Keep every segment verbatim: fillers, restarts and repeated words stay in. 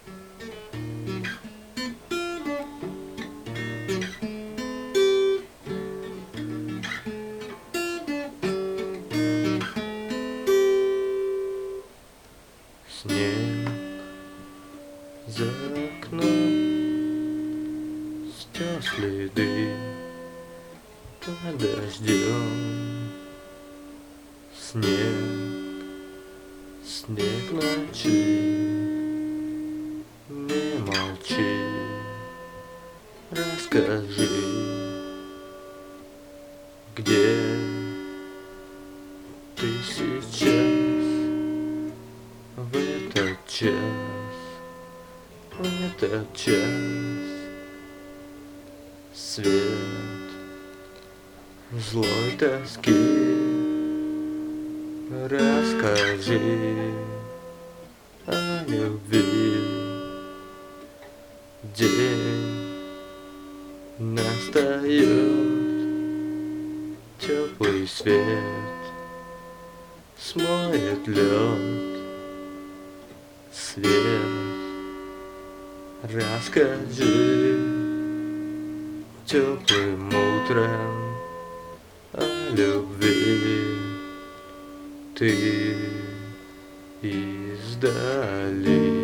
Снег за окном стер следы под дождем. Снег, снег ночи, не молчи, расскажи, где ты сейчас, в этот час, в этот час. Свет злой тоски, расскажи о любви. День настает, теплый свет смоет лед. Свет, расскажи теплым утром о любви. Ты издали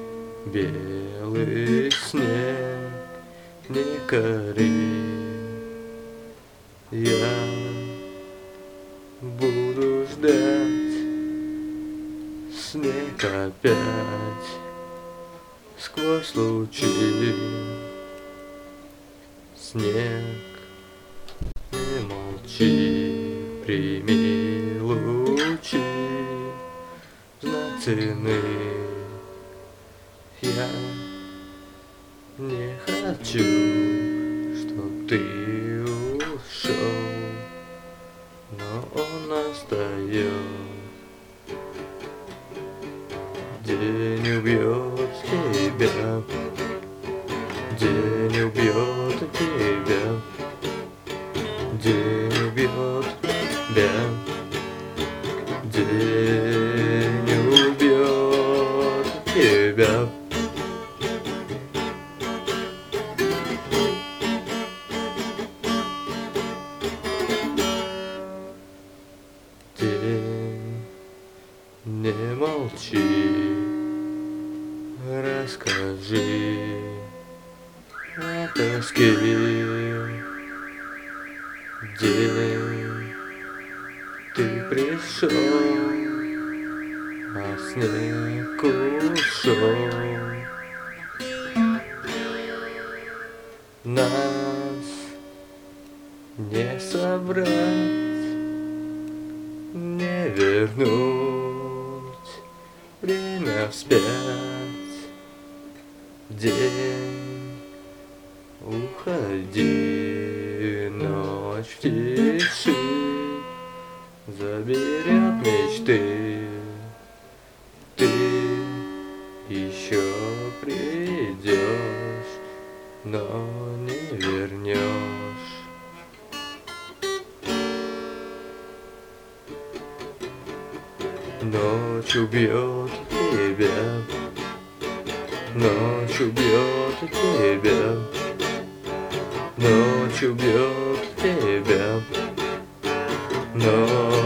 белый снег, не кори. Я буду ждать снег опять сквозь лучи. Снег, не молчи, прими лучи, знак цены. Я не хочу, чтоб ты ушел, но он остается. День убьет тебя, день убьет тебя, день убьет тебя, день убьет тебя. День, не молчи, расскажи о тоске. День, ты пришел, а снег ушел. Нас не собрать, не вернуть время вспять. День, уходи, ночь в тиши заберет мечты. Ты еще придешь, но не вернешь. Ночь убьет тебя, ночь убьет тебя, ночь убьет тебя, ночь.